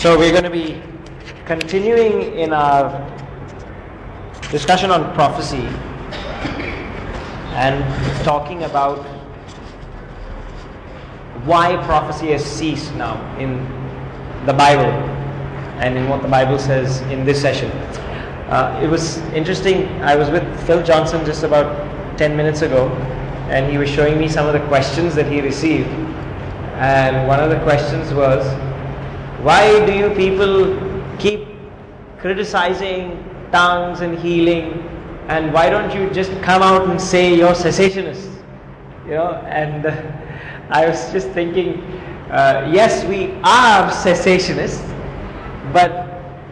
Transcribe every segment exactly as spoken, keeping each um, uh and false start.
So we're going to be continuing in our discussion on prophecy and talking about why prophecy has ceased now in the Bible and in what the Bible says in this session. Uh, it was interesting. I was with Phil Johnson just about ten minutes ago, and he was showing me some of the questions that he received. And one of the questions was, why do you people keep criticizing tongues and healing, and why don't you just come out and say you're cessationists? You know, and uh, I was just thinking, uh, yes, we are cessationists, but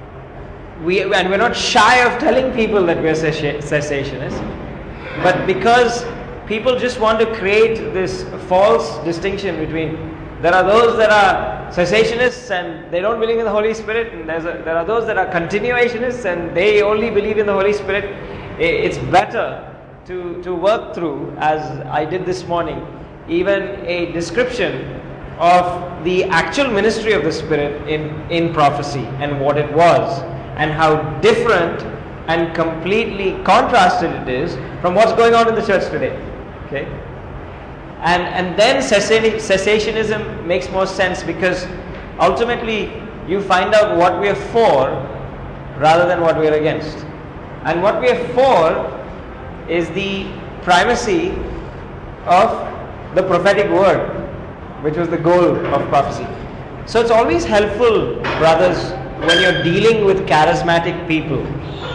we and we're not shy of telling people that we're cessationists, but because people just want to create this false distinction between there are those that are cessationists and they don't believe in the Holy Spirit, and there's a, there are those that are continuationists and they only believe in the Holy Spirit. It's better to, to work through, as I did this morning, even a description of the actual ministry of the Spirit in, in prophecy and what it was, and how different and completely contrasted it is from what's going on in the church today. Okay? And and then cessationism makes more sense, because ultimately you find out what we are for rather than what we are against. And what we are for is the primacy of the prophetic word, which was the goal of prophecy. So it's always helpful, brothers, when you're dealing with charismatic people,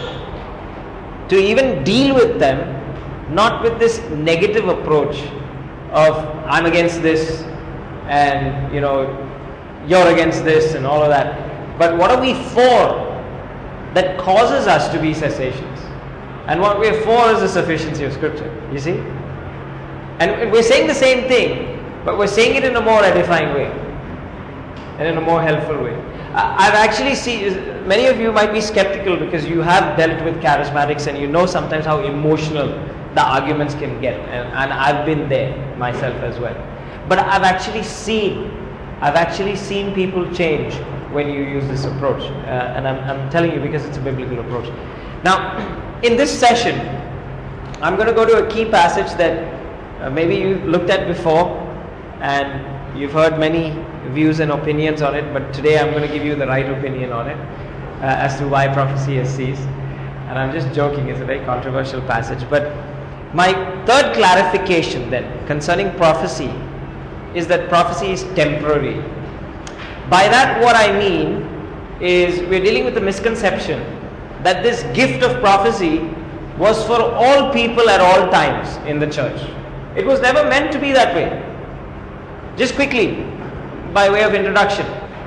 to even deal with them not with this negative approach of I'm against this and you know you're against this and all of that, but what are we for that causes us to be cessations? And what we're for is the sufficiency of Scripture, you see? And we're saying the same thing, but we're saying it in a more edifying way and in a more helpful way. I've actually seen, many of you might be skeptical because you have dealt with charismatics and you know sometimes how emotional the arguments can get, and, and I've been there myself as well. But I've actually seen, I've actually seen people change when you use this approach, uh, and I'm, I'm telling you because it's a biblical approach. Now, in this session, I'm going to go to a key passage that uh, maybe you've looked at before, and you've heard many views and opinions on it, but today I'm going to give you the right opinion on it, uh, as to why prophecy has ceased. And I'm just joking, it's a very controversial passage, but my third clarification then concerning prophecy is that prophecy is temporary. By that what I mean is we're dealing with the misconception that this gift of prophecy was for all people at all times in the church. It was never meant to be that way. Just quickly, by way of introduction,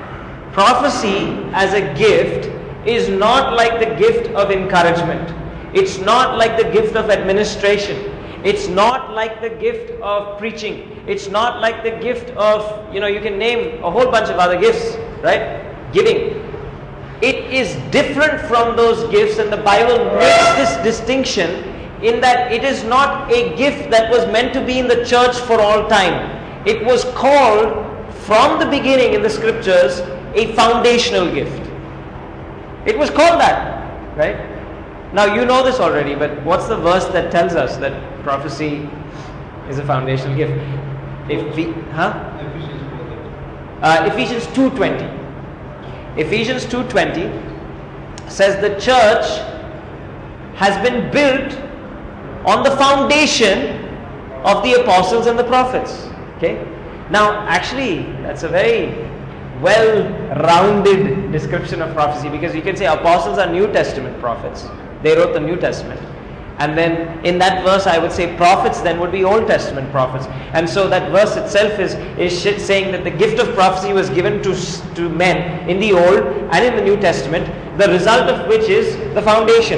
prophecy as a gift is not like the gift of encouragement. It's not like the gift of administration. It's not like the gift of preaching. It's not like the gift of, you know, you can name a whole bunch of other gifts, right? Giving. It is different from those gifts, and the Bible makes this distinction in that it is not a gift that was meant to be in the church for all time. It was called from the beginning in the scriptures a foundational gift. It was called that, right? Now you know this already, but what's the verse that tells us that prophecy is a foundational gift? If we, huh? Uh, Ephesians two twenty. Ephesians two twenty says the church has been built on the foundation of the apostles and the prophets. Okay? Now actually that's a very well-rounded description of prophecy, because you can say apostles are New Testament prophets. They wrote the New Testament. And then in that verse I would say prophets then would be Old Testament prophets. And so that verse itself is, is saying that the gift of prophecy was given to, to men in the Old and in the New Testament, the result of which is the foundation.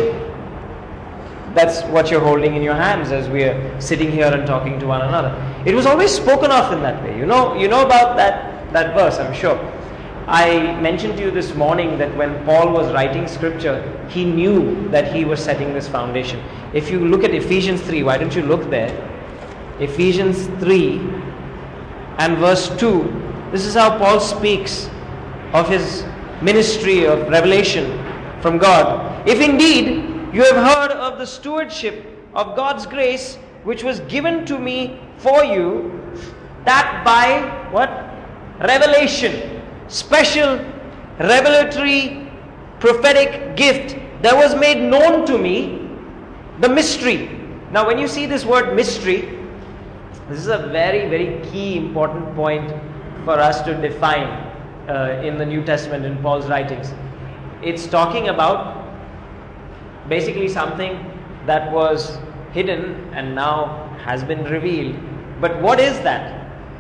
That's what you're holding in your hands as we're sitting here and talking to one another. It was always spoken of in that way. You know, you know about that, that verse, I'm sure. I mentioned to you this morning that when Paul was writing scripture, he knew that he was setting this foundation. If you look at Ephesians three, why don't you look there? Ephesians three and verse two, this is how Paul speaks of his ministry of revelation from God. If indeed you have heard of the stewardship of God's grace which was given to me for you, that by what? Revelation, special revelatory prophetic gift that was made known to me, the mystery. Now when you see this word mystery, this is a very very key important point for us to define uh, in the New Testament in Paul's writings. It's talking about basically something that was hidden and now has been revealed. But what is that?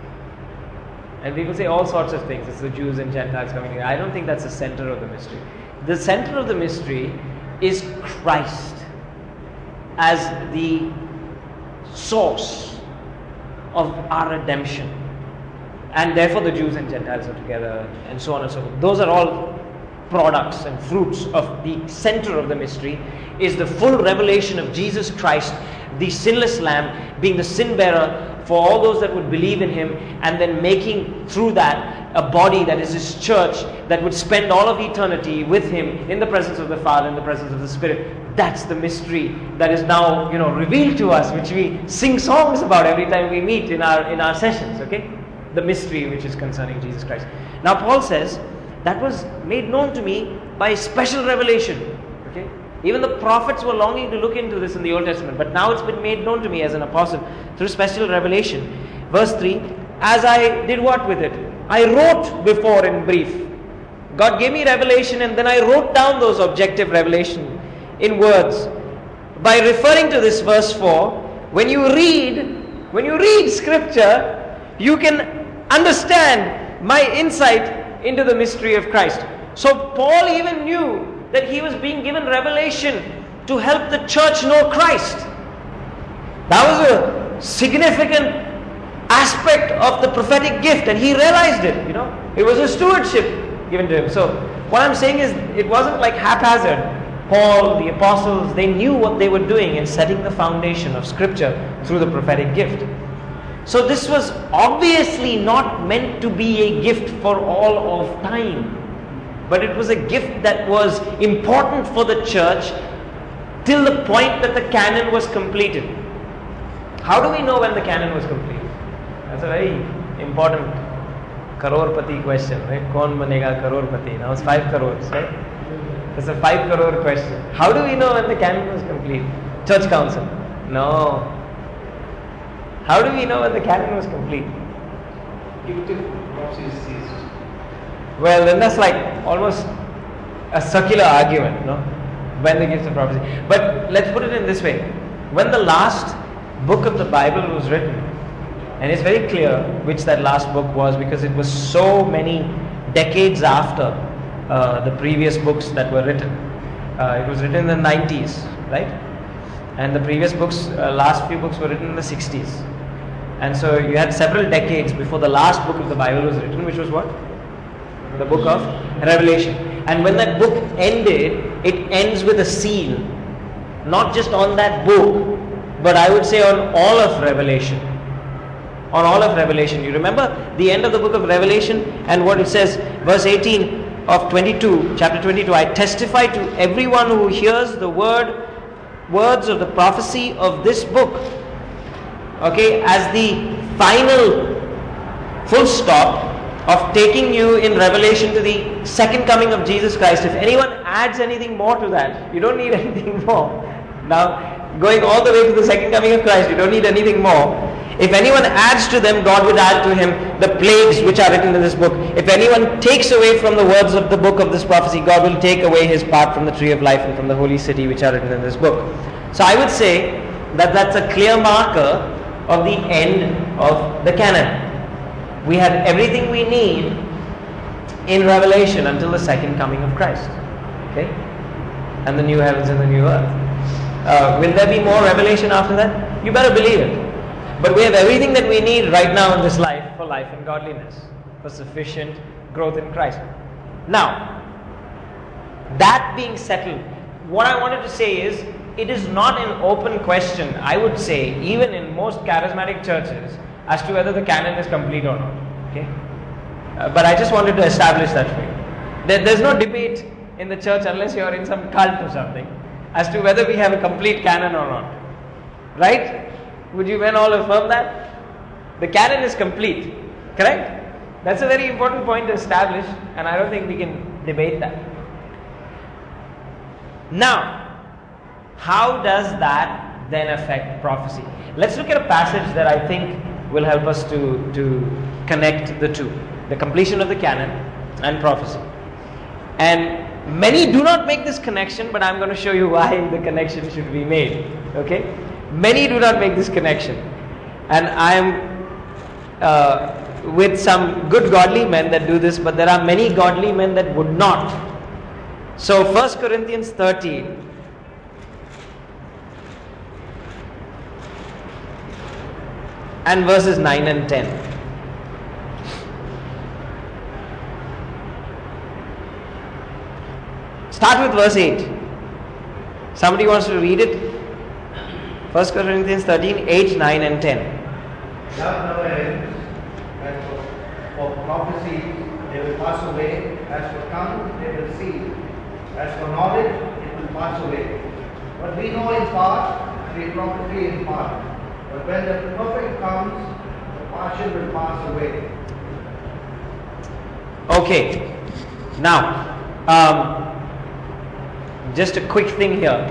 And people say all sorts of things. It's the Jews and Gentiles coming together. I don't think that's the center of the mystery. The center of the mystery is Christ as the source of our redemption. And therefore the Jews and Gentiles are together and so on and so forth. Those are all products and fruits of the center of the mystery is the full revelation of Jesus Christ, the sinless Lamb, being the sin bearer for all those that would believe in Him, and then making through that a body that is His church that would spend all of eternity with Him in the presence of the Father, in the presence of the Spirit. That's the mystery that is now, you know, revealed to us, which we sing songs about every time we meet in our in our sessions. Okay, the mystery which is concerning Jesus Christ. Now Paul says that was made known to me by special revelation. Okay, even the prophets were longing to look into this in the Old Testament, but now it's been made known to me as an apostle through special revelation. Verse three, as I did what with it? I wrote before in brief. God gave me revelation and then I wrote down those objective revelation in words. By referring to this verse four, when you read, when you read scripture, you can understand my insight into the mystery of Christ. So Paul even knew that he was being given revelation to help the church know Christ. That was a significant aspect of the prophetic gift, and he realized it. You know, it was a stewardship given to him. So what I'm saying is, it wasn't like haphazard. Paul, the apostles, they knew what they were doing in setting the foundation of Scripture through the prophetic gift. So this was obviously not meant to be a gift for all of time, but it was a gift that was important for the church till the point that the canon was completed. How do we know when the canon was complete? That's a very important crorepati question, right? Kaun banega crorepati? Now it's five crores, right? It's a five crore question. How do we know when the canon was complete? Church council? No. How do we know when the canon was complete? Gift of prophecy is ceased. Well, then that's like almost a circular argument, no? When the gift of prophecy. But let's put it in this way. When the last book of the Bible was written, and it's very clear which that last book was because it was so many decades after uh, the previous books that were written. Uh, it was written in the nineties, right? And the previous books, uh, last few books were written in the sixties. And so you had several decades before the last book of the Bible was written, which was what? The book of Revelation. And when that book ended, it ends with a seal. Not just on that book, but I would say on all of Revelation. On all of Revelation. You remember the end of the book of Revelation and what it says, verse eighteen of twenty-two, chapter twenty-two, I testify to everyone who hears the word, words of the prophecy of this book. Okay, as the final full stop of taking you in Revelation to the second coming of Jesus Christ. If anyone adds anything more to that, you don't need anything more. Now, going all the way to the second coming of Christ, you don't need anything more. If anyone adds to them, God would add to him the plagues which are written in this book. If anyone takes away from the words of the book of this prophecy, God will take away his part from the tree of life and from the holy city which are written in this book. So I would say that that's a clear marker of the end of the canon. We have everything we need in Revelation until the second coming of Christ. Okay? And the new heavens and the new earth. Uh, will there be more revelation after that? You better believe it. But we have everything that we need right now in this life for life and godliness, for sufficient growth in Christ. Now, that being settled, what I wanted to say is, it is not an open question, I would say, even in most charismatic churches, as to whether the canon is complete or not. Okay? Uh, but I just wanted to establish that for you. There, there's no debate in the church unless you're in some cult or something as to whether we have a complete canon or not. Right? Would you men all affirm that? The canon is complete. Correct? That's a very important point to establish, and I don't think we can debate that. Now, how does that then affect prophecy? Let's look at a passage that I think will help us to, to connect the two. The completion of the canon and prophecy. And many do not make this connection, but I'm going to show you why the connection should be made. Okay? Many do not make this connection. And I am uh, with some good godly men that do this, but there are many godly men that would not. So First Corinthians thirteen. And verses nine and ten. Start with verse eight. Somebody wants to read it? First Corinthians thirteen, eight, nine and ten. Love never ends. As for, for prophecy, they will pass away. As for tongues, they will cease. As for knowledge, it will pass away. But we know in part, we prophesy in part. But when the perfect comes, the partial will pass away. Okay. Now, um, just a quick thing here.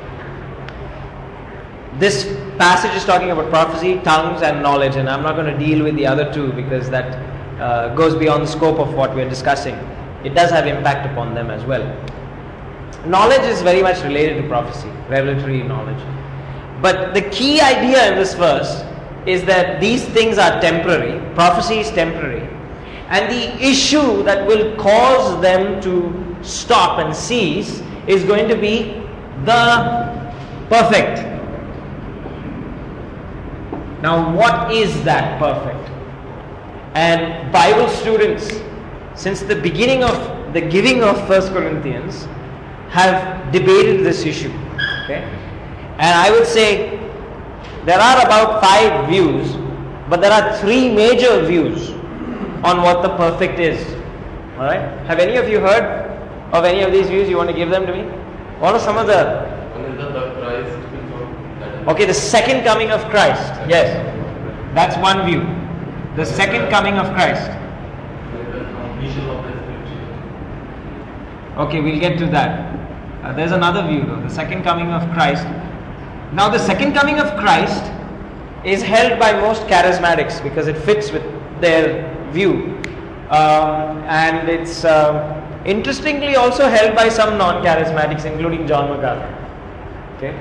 This passage is talking about prophecy, tongues and knowledge, and I'm not going to deal with the other two because that uh, goes beyond the scope of what we're discussing. It does have impact upon them as well. Knowledge is very much related to prophecy, revelatory knowledge. But the key idea in this verse is that these things are temporary, prophecy is temporary, and the issue that will cause them to stop and cease is going to be the perfect. Now, what is that perfect? And Bible students, since the beginning of the giving of First Corinthians, have debated this issue. Okay? And I would say there are about five views, but there are three major views on what the perfect is. Alright? Have any of you heard of any of these views? You want to give them to me? What are some of the... One is the the Christ before. Okay, the second coming of Christ. Yes. That's one view. The second coming of Christ. The completion of the scripture. Okay, we'll get to that. Uh, there's another view though, the second coming of Christ. Now the second coming of Christ is held by most charismatics because it fits with their view. Um, and it's uh, interestingly also held by some non-charismatics, including John MacArthur. Okay,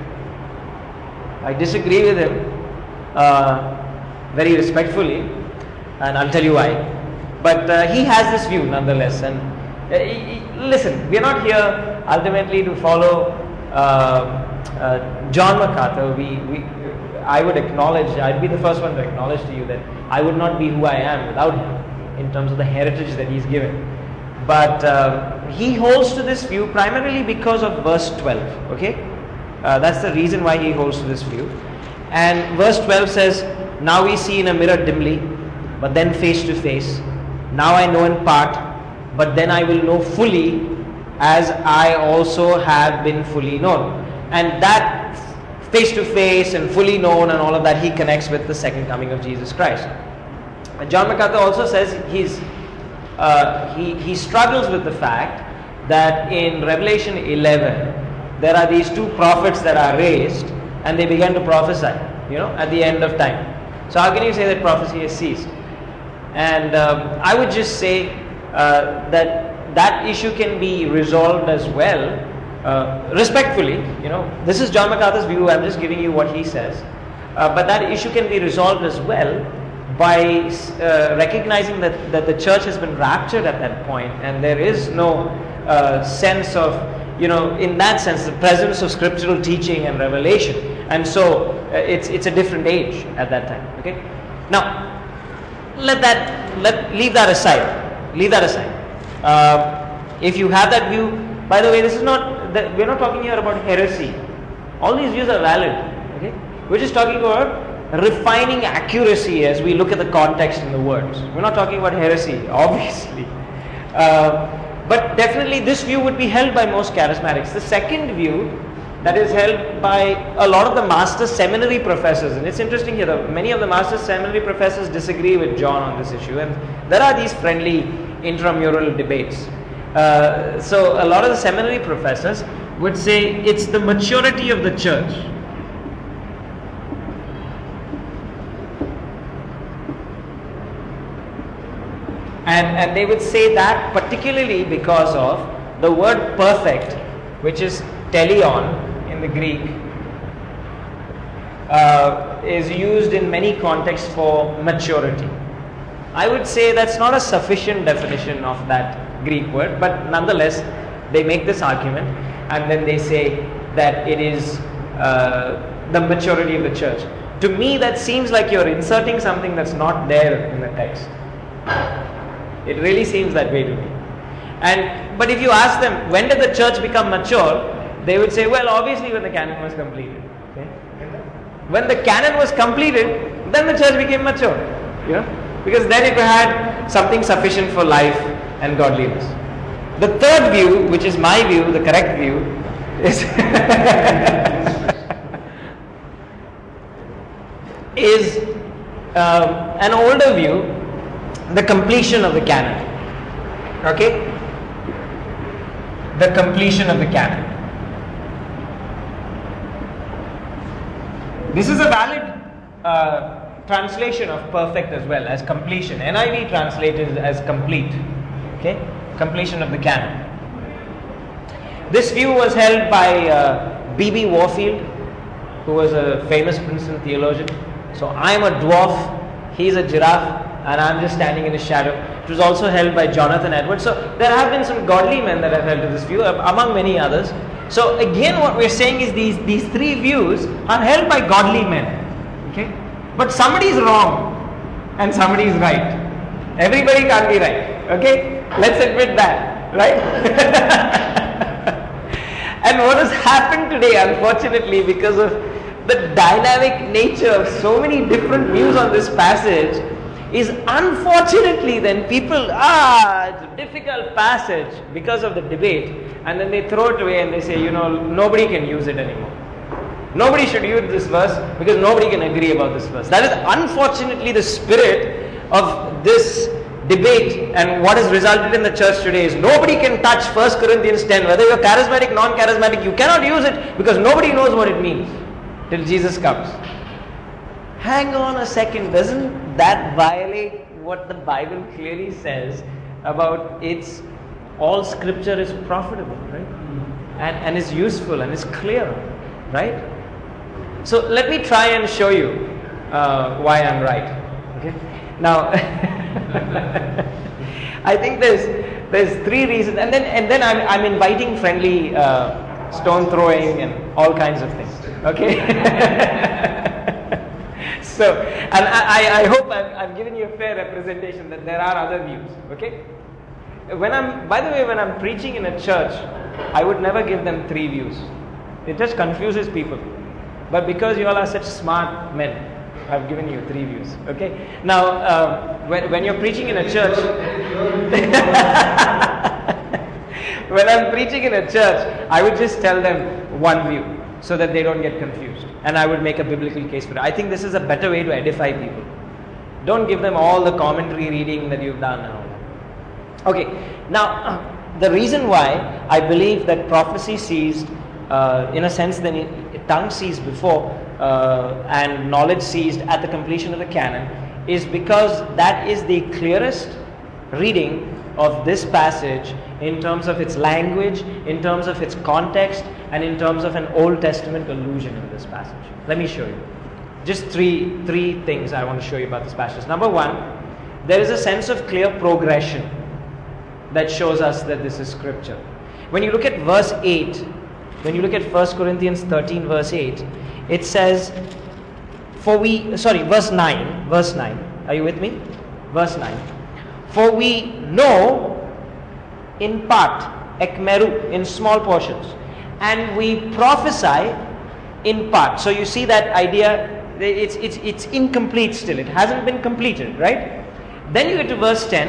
I disagree with him uh, very respectfully, and I'll tell you why. But uh, he has this view nonetheless. And uh, he, he, listen, we are not here ultimately to follow uh, uh, John MacArthur. We, we, I would acknowledge, I'd be the first one to acknowledge to you that I would not be who I am without him in terms of the heritage that he's given. But uh, he holds to this view primarily because of verse twelve. Okay, uh, that's the reason why he holds to this view. And verse twelve says, "Now we see in a mirror dimly, but then face to face. Now I know in part, but then I will know fully, as I also have been fully known." And that face to face and fully known and all of that he connects with the second coming of Jesus Christ. And John MacArthur also says he's uh, he he struggles with the fact that in Revelation eleven there are these two prophets that are raised and they began to prophesy, you know, at the end of time. So how can you say that prophecy has ceased? And um, I would just say uh, that that issue can be resolved as well, uh, respectfully. You know, this is John MacArthur's view. I'm just giving you what he says. Uh, but that issue can be resolved as well by uh, recognizing that, that the church has been raptured at that point, and there is no uh, sense of, you know, in that sense, the presence of scriptural teaching and revelation. And so uh, it's it's a different age at that time. Okay. Now, let that let leave that aside. Leave that aside. Uh, if you have that view, by the way, this is not that we're not talking here about heresy. All these views are valid. Okay. We're just talking about refining accuracy as we look at the context in the words. We're not talking about heresy, obviously. Uh, But definitely this view would be held by most charismatics. The second view that is held by a lot of the master seminary professors, and it's interesting here that many of the master seminary professors disagree with John on this issue, and there are these friendly intramural debates. Uh, so a lot of the seminary professors would say it's the maturity of the church. And, and they would say that particularly because of the word perfect, which is teleon in the Greek, uh, is used in many contexts for maturity. I would say that's not a sufficient definition of that Greek word, but nonetheless they make this argument, and then they say that it is uh, the maturity of the church. To me, that seems like you're inserting something that's not there in the text. It really seems that way to me. And but if you ask them, when did the church become mature? They would say, well, obviously when the canon was completed. Okay? When the canon was completed, then the church became mature. You know? Because then it had something sufficient for life and godliness. The third view, which is my view, the correct view, is is um, an older view, the completion of the canon. Okay? The completion of the canon. This is a valid uh, translation of perfect as well, as completion. N I V translated as complete. Okay? Completion of the canon. This view was held by uh, B B Warfield, who was a famous Princeton theologian. So I am a dwarf, he is a giraffe, and I am just standing in his shadow. It was also held by Jonathan Edwards. So there have been some godly men that have held to this view, among many others. So again, what we're saying is these, these three views are held by godly men. Okay? But somebody is wrong and somebody is right. Everybody can't be right. Okay? Let's admit that. Right? And what has happened today, unfortunately, because of the dynamic nature of so many different views on this passage, is unfortunately then people, ah, it's a difficult passage because of the debate, and then they throw it away and they say, you know, nobody can use it anymore. Nobody should use this verse because nobody can agree about this verse. That is unfortunately the spirit of this debate, and what has resulted in the church today is nobody can touch First Corinthians ten. Whether you're charismatic, non-charismatic, you cannot use it because nobody knows what it means till Jesus comes. Hang on a second, doesn't that violate what the Bible clearly says about its all scripture is profitable, right? And, and is useful and is clear, right? So let me try and show you uh, why I'm right. Okay? Now, I think there's there's three reasons, and then and then I'm I'm inviting friendly uh, stone throwing and all kinds of things. Okay. So, and I, I hope I've, I've given you a fair representation that there are other views, okay? When I'm, by the way, when I'm preaching in a church, I would never give them three views. It just confuses people. But because you all are such smart men, I've given you three views, okay? Now, uh, when, when you're preaching in a church, when I'm preaching in a church, I would just tell them one view, so that they don't get confused, and I would make a biblical case for it. I think this is a better way to edify people. Don't give them all the commentary reading that you've done and all that. Okay, now uh, the reason why I believe that prophecy ceased, uh, in a sense, then it, tongue ceased before, uh, and knowledge ceased at the completion of the canon, is because that is the clearest reading of this passage in terms of its language, in terms of its context, and in terms of an Old Testament allusion in this passage. Let me show you. Just three, three things I want to show you about this passage. Number one, there is a sense of clear progression that shows us that this is scripture. When you look at verse eight, when you look at First Corinthians thirteen verse eight, it says, for we, sorry, verse nine, verse nine, are you with me? Verse nine. For we know in part, ekmeru, in small portions, and we prophesy in part. So you see that idea, it's, it's, it's incomplete still, it hasn't been completed, right? Then you get to verse ten,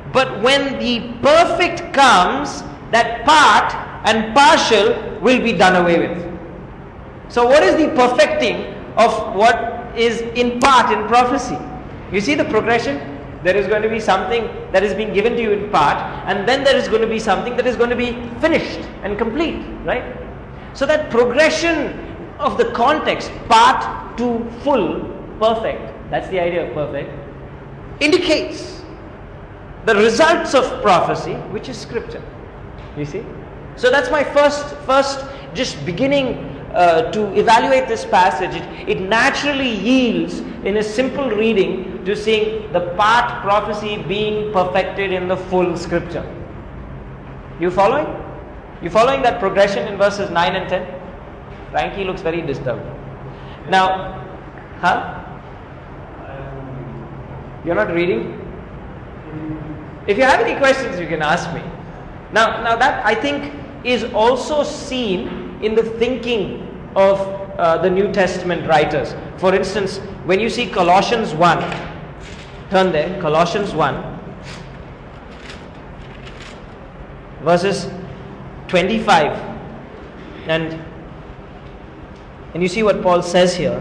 But when the perfect comes, that part and partial will be done away with. So what is the perfecting of what is in part in prophecy? You see the progression? There is going to be something that is being given to you in part, and then there is going to be something that is going to be finished and complete, right? So that progression of the context, part to full, perfect, that's the idea of perfect, indicates the results of prophecy, which is scripture. You see? So that's my first, first just beginning uh, to evaluate this passage. It, it naturally yields in a simple reading to seeing the part prophecy being perfected in the full scripture. You following? You following that progression in verses nine and ten? Frankie looks very disturbed. Now, huh? You're not reading? If you have any questions, you can ask me. Now, now that I think is also seen in the thinking of uh, the New Testament writers. For instance, when you see Colossians one, turn there, Colossians one, verses twenty-five, and and you see what Paul says here.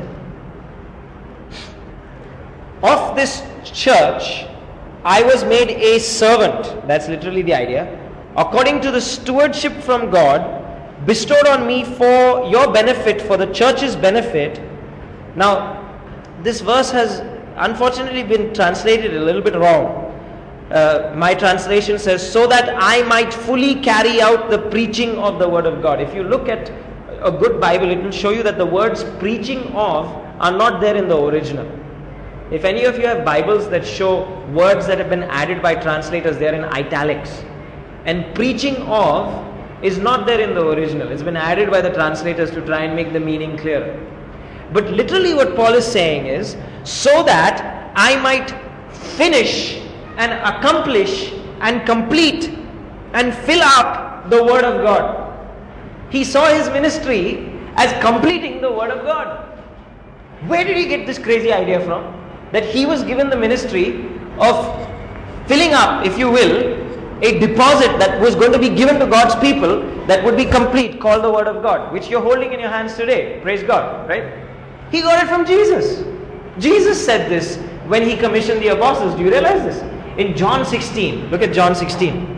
Of this church, I was made a servant. That's literally the idea. According to the stewardship from God, bestowed on me for your benefit, for the church's benefit. Now, this verse has unfortunately been translated a little bit wrong. Uh, my translation says, so that I might fully carry out the preaching of the word of God. If you look at a good Bible, it will show you that the words preaching of are not there in the original. If any of you have Bibles that show words that have been added by translators, they are in italics. And preaching of is not there in the original. It's been added by the translators to try and make the meaning clearer. But literally what Paul is saying is, so that I might finish and accomplish and complete and fill up the word of God. He saw his ministry as completing the word of God. Where did he get this crazy idea from? That he was given the ministry of filling up, if you will, a deposit that was going to be given to God's people that would be complete, called the word of God, which you're holding in your hands today. Praise God, right? He got it from Jesus. Jesus said this when he commissioned the apostles. Do you realize this? In John sixteen, look at John sixteen.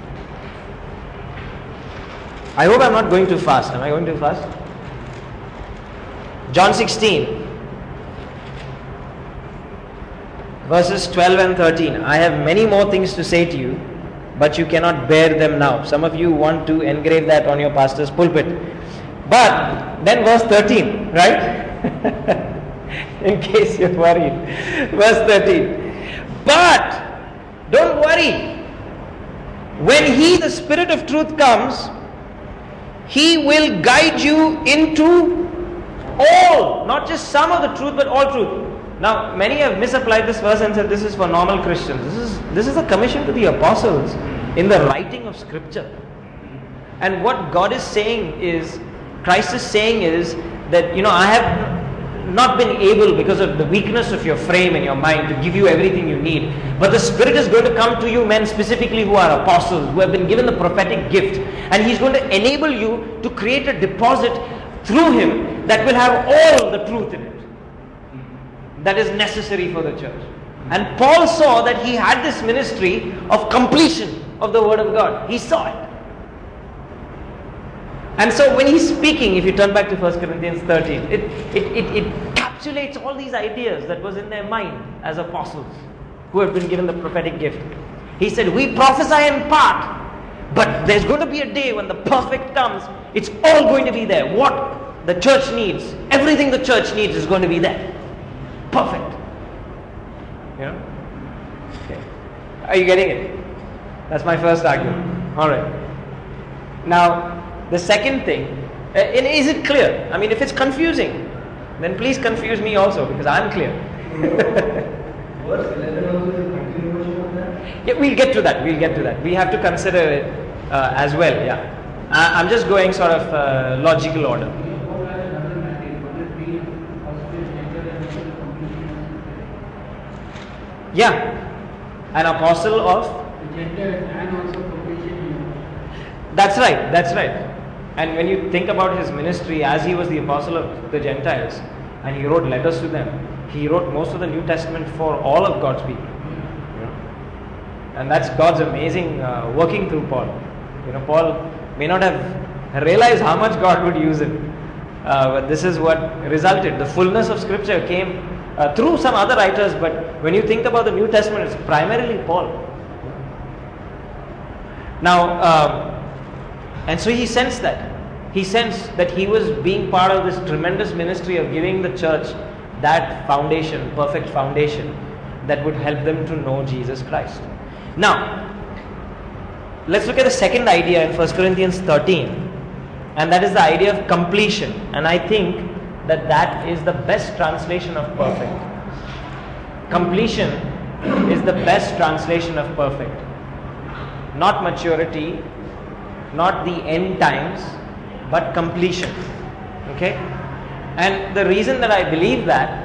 I hope I'm not going too fast. Am I going too fast? John sixteen, verses twelve and thirteen. I have many more things to say to you, but you cannot bear them now. Some of you want to engrave that on your pastor's pulpit. But then verse thirteen, right? In case you're worried. Verse thirteen. But don't worry. When he, the Spirit of truth, comes, he will guide you into all, not just some of the truth, but all truth. Now, many have misapplied this verse and said this is for normal Christians. This is this is a commission to the apostles in the writing of Scripture. And what God is saying is, Christ is saying is that, you know, I have not been able, because of the weakness of your frame and your mind, to give you everything you need. But the Spirit is going to come to you, men specifically who are apostles, who have been given the prophetic gift. And He's going to enable you to create a deposit through Him that will have all the truth in it that is necessary for the church. And Paul saw that he had this ministry of completion of the Word of God. He saw it. And so when he's speaking, if you turn back to First Corinthians thirteen, it, it, it, it encapsulates all these ideas that was in their mind as apostles who had been given the prophetic gift. He said, we prophesy in part, but there's going to be a day when the perfect comes. It's all going to be there. What the church needs, everything the church needs is going to be there. Perfect. You know? Okay. Are you getting it? That's my first argument. Alright. Now, the second thing, uh, is it clear? I mean, if it's confusing, then please confuse me also, because I'm clear. Yeah, we'll get to that. We'll get to that. We have to consider it uh, as well. Yeah, I, I'm just going sort of uh, logical order. Yeah, an apostle of Gentiles and also completion. That's right, that's right. And when you think about his ministry, as he was the apostle of the Gentiles, and he wrote letters to them, he wrote most of the New Testament for all of God's people. You know? And that's God's amazing uh, working through Paul. You know, Paul may not have realized how much God would use him, uh, but this is what resulted. The fullness of Scripture came uh, through some other writers, but when you think about the New Testament, it's primarily Paul. Now, um, and so he sensed that. He sensed that he was being part of this tremendous ministry of giving the church that foundation, perfect foundation, that would help them to know Jesus Christ. Now, let's look at the second idea in First Corinthians thirteen, and that is the idea of completion. And I think that that is the best translation of perfect. Completion is the best translation of perfect. Not maturity, not the end times, but completion. Okay? And the reason that I believe that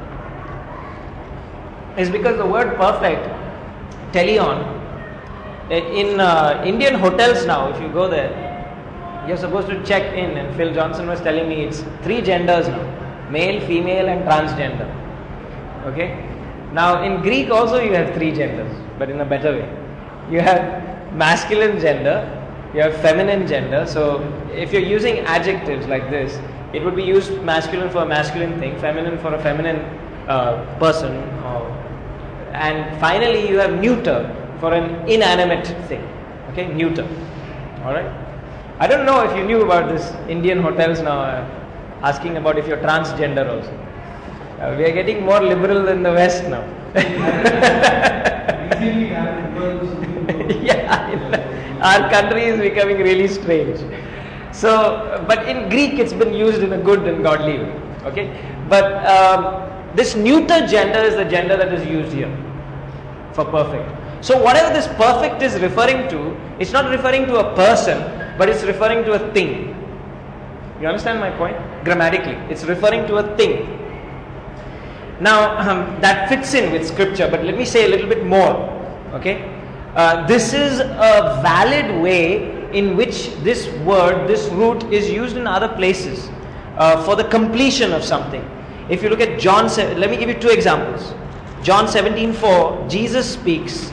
is because the word perfect, teleon, in uh, Indian hotels now, if you go there, you're supposed to check in, and Phil Johnson was telling me it's three genders now, male, female and transgender. Okay? Now in Greek also you have three genders, but in a better way. You have masculine gender, you have feminine gender. So if you're using adjectives like this, it would be used masculine for a masculine thing, feminine for a feminine uh, person, or, and finally you have neuter for an inanimate thing. Okay, neuter. Alright. I don't know if you knew about this Indian hotels now, uh, asking about if you're transgender also. Uh, we are getting more liberal than the West now. Yeah, our country is becoming really strange. So, but in Greek it's been used in a good and godly way. Okay, but um, this neuter gender is the gender that is used here for perfect. So whatever this perfect is referring to, it's not referring to a person, but it's referring to a thing. You understand my point? Grammatically, it's referring to a thing. Now um, that fits in with scripture, but let me say a little bit more. Okay, uh, this is a valid way in which this word, this root, is used in other places uh, for the completion of something. If you look at John, let me give you two examples. John seventeen four, Jesus speaks.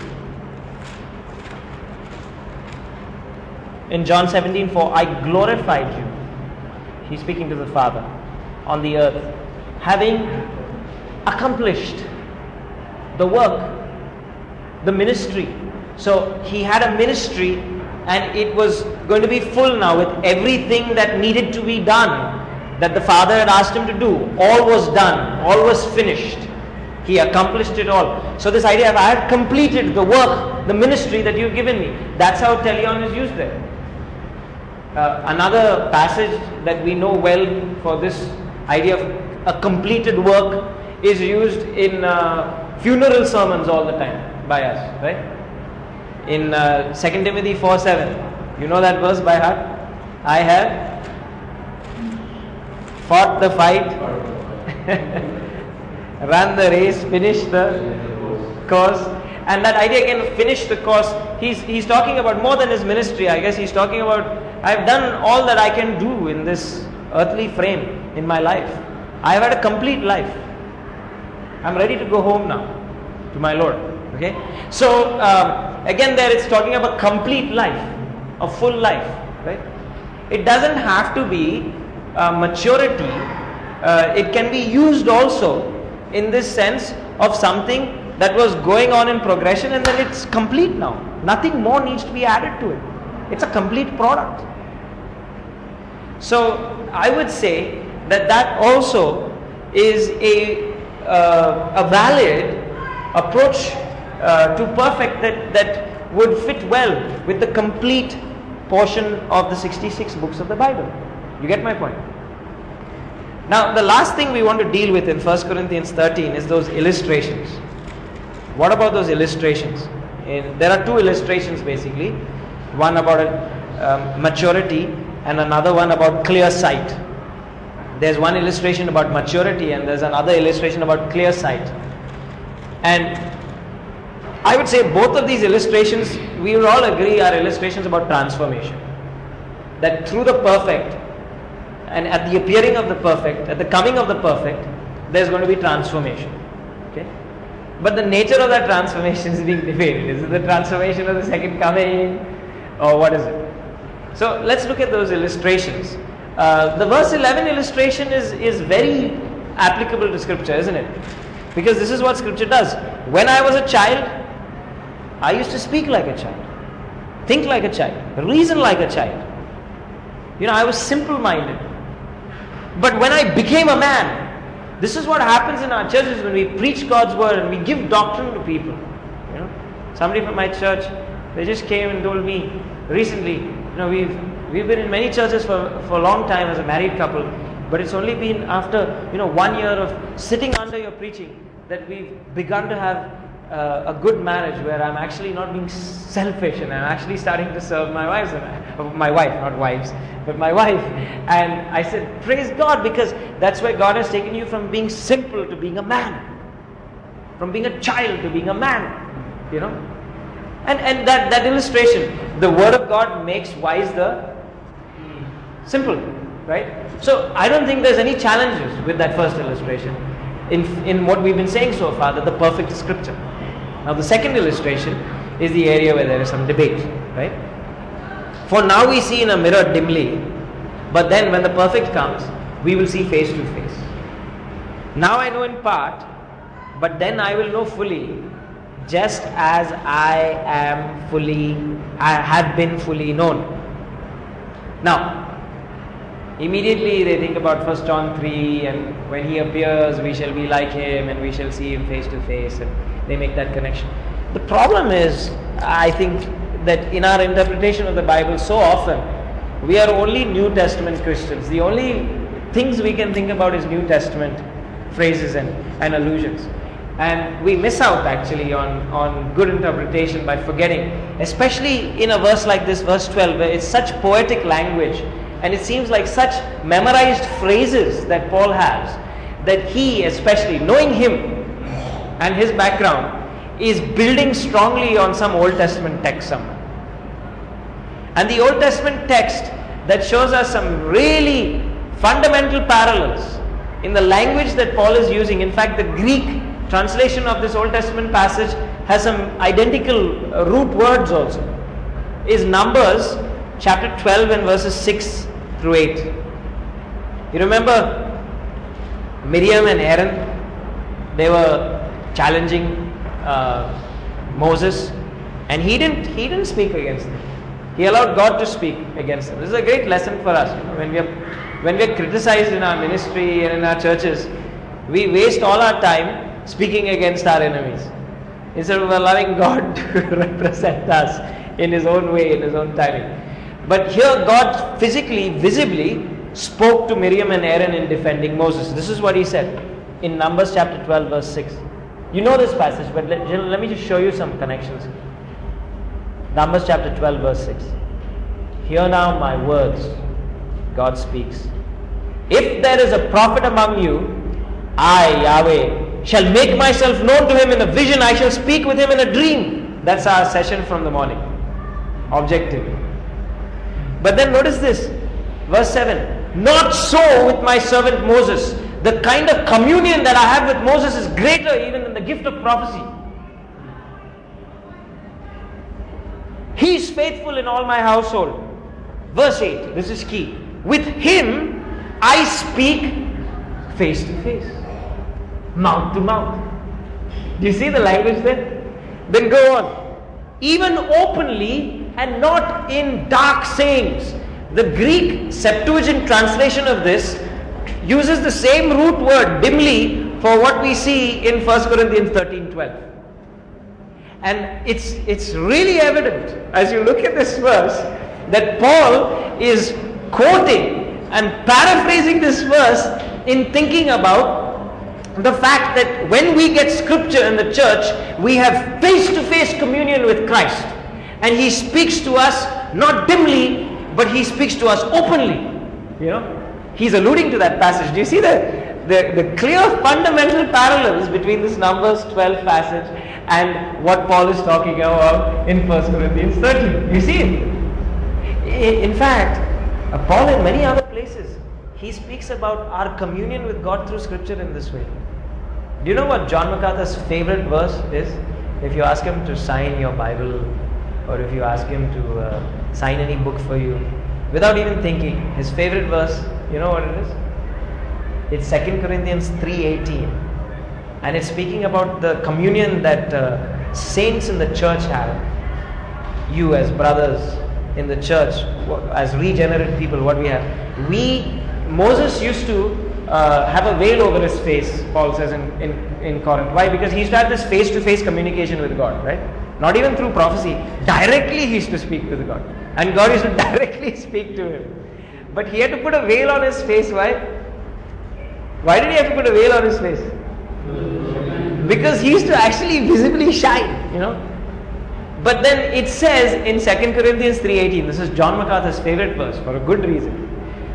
In John seventeen four, I glorified you. He's speaking to the Father on the earth, having accomplished the work, the ministry. So he had a ministry, and it was going to be full now with everything that needed to be done, that the Father had asked him to do. All was done, all was finished. He accomplished it all. So this idea of I have completed the work, the ministry that you've given me, that's how teleon is used there. Uh, another passage that we know well for this idea of a completed work is used in uh, funeral sermons all the time by us, right? In uh, Second Timothy four seven, you know that verse by heart? I have fought the fight, run the race, finished the course. And that idea again, finish the course, he's, he's talking about more than his ministry. I guess he's talking about, I've done all that I can do in this earthly frame in my life. I've had a complete life. I'm ready to go home now to my Lord. Okay, so um, again there it's talking about complete life, a full life, right? It doesn't have to be uh, maturity. Uh, it can be used also in this sense of something that was going on in progression and then it's complete now. Nothing more needs to be added to it. It's a complete product. So I would say that that also is a uh, a valid approach uh, to perfect that, that would fit well with the complete portion of the sixty-six books of the Bible. You get my point? Now the last thing we want to deal with in First Corinthians thirteen is those illustrations. What about those illustrations? In, there are two illustrations basically. One about um, maturity and another one about clear sight. There's one illustration about maturity and there's another illustration about clear sight. And I would say both of these illustrations, we would all agree, are illustrations about transformation. That through the perfect, and at the appearing of the perfect, at the coming of the perfect, there's going to be transformation. Okay? But the nature of that transformation is being debated. Is it the transformation of the second coming, or what is it? So let's look at those illustrations. Uh, the verse eleven illustration is, is very applicable to Scripture, isn't it? Because this is what Scripture does. When I was a child, I used to speak like a child, think like a child, reason like a child. You know, I was simple-minded. But when I became a man, this is what happens in our churches when we preach God's word and we give doctrine to people. You know, somebody from my church, they just came and told me recently, you know, we've we've been in many churches for, for a long time as a married couple, but it's only been after, you know, one year of sitting under your preaching that we've begun to have uh, a good marriage where I'm actually not being selfish and I'm actually starting to serve my wives, and I, my wife, not wives, but my wife. And I said, praise God, because that's where God has taken you from being simple to being a man, from being a child to being a man, you know. And and that, that illustration, the word of God makes wise the simple, right? So I don't think there's any challenges with that first illustration in, in what we've been saying so far, that the perfect is Scripture. Now the second illustration is the area where there is some debate, right? For now we see in a mirror dimly, but then when the perfect comes, we will see face to face. Now I know in part, but then I will know fully, just as I am fully, I have been fully known. Now, immediately they think about First John three, and when he appears we shall be like him and we shall see him face to face, and they make that connection. The problem is, I think, that in our interpretation of the Bible so often we are only New Testament Christians. The only things we can think about is New Testament phrases and, and allusions. And we miss out actually on, on good interpretation by forgetting, especially in a verse like this, verse twelve, where it's such poetic language and it seems like such memorized phrases that Paul has, that he, especially knowing him and his background, is building strongly on some Old Testament text somewhere. And the Old Testament text that shows us some really fundamental parallels in the language that Paul is using. In fact, the Greek translation of this Old Testament passage has some identical uh, root words also, is Numbers chapter twelve and verses six through eight. You remember Miriam and Aaron, they were challenging uh, Moses, and he didn't he didn't speak against them. He allowed God to speak against them. This is a great lesson for us. You know, when we are when we are criticized in our ministry and in our churches, we waste all our time speaking against our enemies instead of allowing God to represent us in His own way, in His own timing. But here God physically, visibly spoke to Miriam and Aaron in defending Moses. This is what He said in Numbers chapter twelve verse six. You know this passage, but let, let me just show you some connections. Numbers chapter twelve verse six. Hear now my words, God speaks. If there is a prophet among you, I, Yahweh, shall make myself known to him in a vision, I shall speak with him in a dream. That's our session from the morning. Objective. But then notice this, verse seven. Not so with my servant Moses. The kind of communion that I have with Moses is greater even than the gift of prophecy. He is faithful in all my household. Verse eight, this is key. With him I speak face to face, mouth to mouth. Do you see the language there? Then go on. Even openly and not in dark sayings. The Greek Septuagint translation of this uses the same root word, dimly, for what we see in First Corinthians thirteen twelve. And it's it's really evident as you look at this verse that Paul is quoting and paraphrasing this verse in thinking about the fact that when we get scripture in the church, we have face-to-face communion with Christ. And He speaks to us not dimly, but He speaks to us openly. You know, He's alluding to that passage. Do you see the the, the clear fundamental parallels between this Numbers twelve passage and what Paul is talking about in First Corinthians thirteen. You see it? In fact, uh, Paul in many other places, he speaks about our communion with God through Scripture in this way. Do you know what John MacArthur's favorite verse is? If you ask him to sign your Bible, or if you ask him to uh, sign any book for you, without even thinking, his favorite verse, you know what it is? It's Second Corinthians three eighteen. And it's speaking about the communion that uh, saints in the church have. You as brothers in the church, as regenerate people, what we have. We, Moses used to uh, have a veil over his face, Paul says in, in, in Corinth. Why? Because he used to have this face-to-face communication with God, right? Not even through prophecy. Directly he used to speak with God. And God used to directly speak to him. But he had to put a veil on his face. Why? Why did he have to put a veil on his face? Because he used to actually visibly shine, you know. But then it says in Second Corinthians three eighteen, this is John MacArthur's favorite verse for a good reason.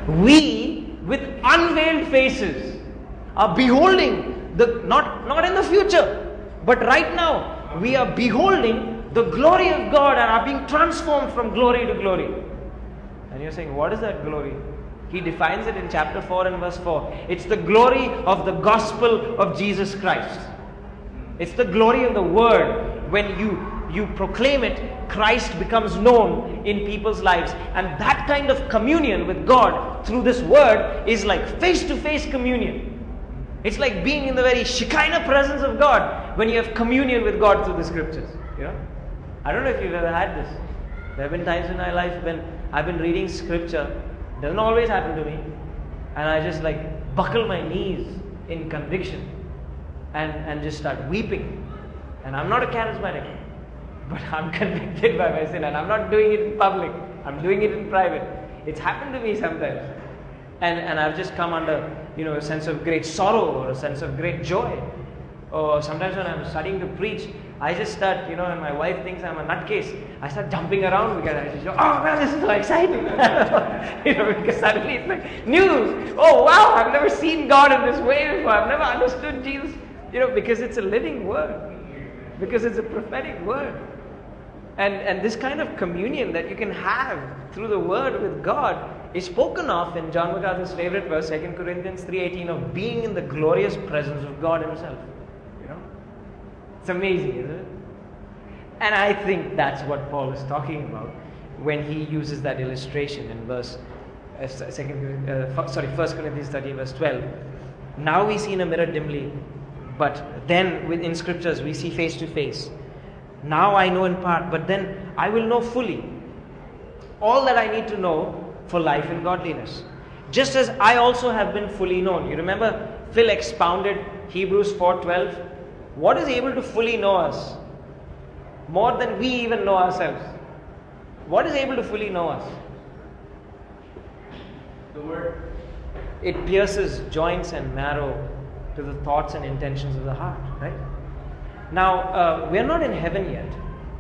We, with unveiled faces, are beholding the, not, not in the future, but right now, we are beholding the glory of God and are being transformed from glory to glory. And you're saying, what is that glory? He defines it in chapter four and verse four. It's the glory of the gospel of Jesus Christ. It's the glory of the word. When you, you proclaim it, Christ becomes known in people's lives. And that kind of communion with God through this word is like face-to-face communion. It's like being in the very Shekinah presence of God when you have communion with God through the scriptures. You know? I don't know if you've ever had this. There have been times in my life when I've been reading scripture. It doesn't always happen to me. And I just like buckle my knees in conviction and, and just start weeping. And I'm not a charismatic, but I'm convicted by my sin and I'm not doing it in public. I'm doing it in private. It's happened to me sometimes. And, and I've just come under, you know, a sense of great sorrow or a sense of great joy. Or sometimes when I'm studying to preach, I just start, you know, and my wife thinks I'm a nutcase. I start jumping around because I just go, oh man, this is so exciting. You know, because suddenly it's like news. Oh wow, I've never seen God in this way before. I've never understood Jesus. You know, because it's a living word. Because it's a prophetic word. And, and this kind of communion that you can have through the word with God is spoken of in John MacArthur's favorite verse, Second Corinthians three eighteen, of being in the glorious presence of God himself. You know? It's amazing, isn't it? And I think that's what Paul is talking about when he uses that illustration in verse uh, second, uh, sorry, First Corinthians thirteen, verse twelve. Now we see in a mirror dimly, but then within scriptures we see face to face. Now I know in part, but then I will know fully all that I need to know for life and godliness. Just as I also have been fully known. You remember Phil expounded Hebrews four twelve. What is able to fully know us? More than we even know ourselves. What is able to fully know us? The word. It pierces joints and marrow to the thoughts and intentions of the heart, right? Now, uh, we are not in heaven yet.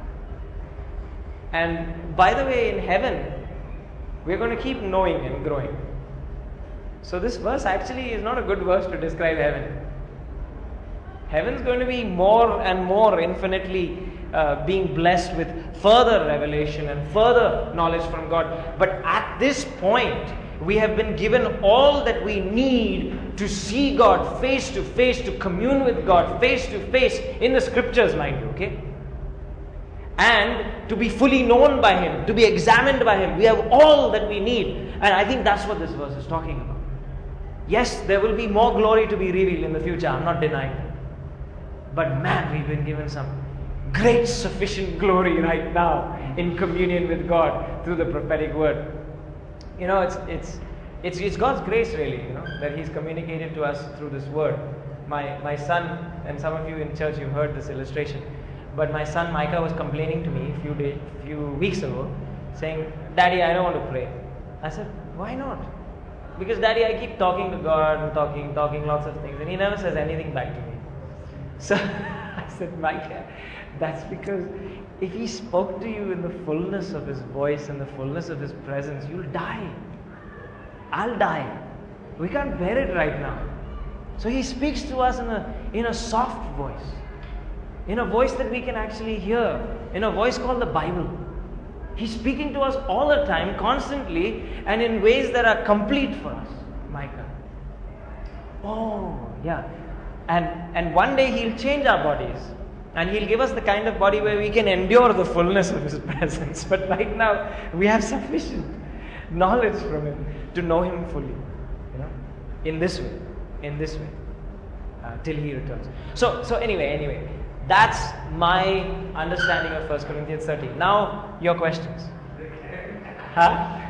And by the way, in heaven, we are going to keep knowing and growing. So this verse actually is not a good verse to describe heaven. Heaven's going to be more and more infinitely uh, being blessed with further revelation and further knowledge from God. But at this point, we have been given all that we need to see God face to face, to commune with God face to face in the scriptures, mind you, okay? And to be fully known by Him, to be examined by Him. We have all that we need. And I think that's what this verse is talking about. Yes, there will be more glory to be revealed in the future, I'm not denying that. But man, we've been given some great sufficient glory right now in communion with God through the prophetic word. You know, it's it's it's it's God's grace really, you know, that He's communicated to us through this word. My my son, and some of you in church, you've heard this illustration. But my son Micah was complaining to me a few days, few weeks ago, saying, "Daddy, I don't want to pray." I said, "Why not?" Because Daddy, I keep talking to God and talking, talking lots of things, and He never says anything back to me. So I said, Micah, that's because if He spoke to you in the fullness of His voice and the fullness of His presence, you'll die. I'll die. We can't bear it right now. So He speaks to us in a, in a soft voice, in a voice that we can actually hear, in a voice called the Bible. He's speaking to us all the time, constantly, and in ways that are complete for us. Micah. Oh, yeah. And, and one day He'll change our bodies. And He'll give us the kind of body where we can endure the fullness of His presence. But right now, we have sufficient knowledge from Him to know Him fully. You know, in this way, in this way, uh, till He returns. So, so anyway, anyway, that's my understanding of First Corinthians thirteen. Now, your questions. Huh?